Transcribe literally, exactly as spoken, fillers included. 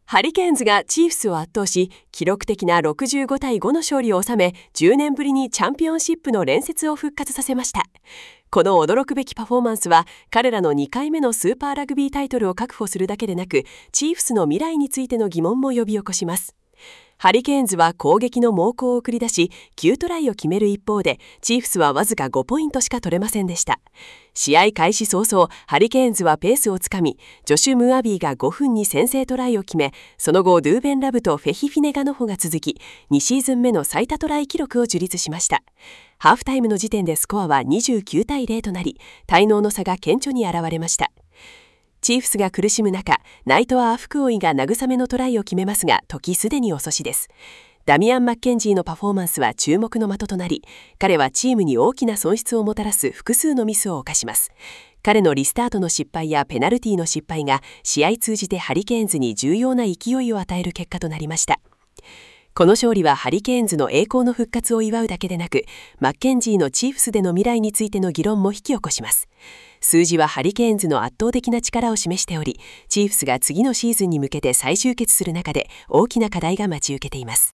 ハリケーンズがチーフスを圧倒し、記録的なろくじゅうごたいごの勝利を収め、じゅうねんぶりにチャンピオンシップの連接を復活させました。この驚くべきパフォーマンスは、彼らのにかいめのスーパーラグビータイトルを確保するだけでなく、チーフスの未来についての疑問も呼び起こします。ハリケーンズは攻撃の猛攻を繰り出し、きゅうトライを決める一方で、チーフスはわずかごポイントしか取れませんでした。試合開始早々、ハリケーンズはペースをつかみ、ジョシュ・ムアビーがごふんに先制トライを決め、その後、ドゥーベン・ラブとフェヒ・フィネガノホが続き、にシーズン目の最多トライ記録を樹立しました。ハーフタイムの時点でスコアはにじゅうきゅうたいゼロとなり、滞納の差が顕著に現れました。チーフスが苦しむ中、ナイトアーフクオイが慰めのトライを決めますが、時すでに遅しです。ダミアン・マッケンジーのパフォーマンスは注目の的となり、彼はチームに大きな損失をもたらす複数のミスを犯します。彼のリスタートの失敗やペナルティの失敗が、試合通じてハリケーンズに重要な勢いを与える結果となりました。この勝利はハリケーンズの栄光の復活を祝うだけでなく、マッケンジーのチーフスでの未来についての議論も引き起こします。数字はハリケーンズの圧倒的な力を示しており、チーフスが次のシーズンに向けて再集結する中で大きな課題が待ち受けています。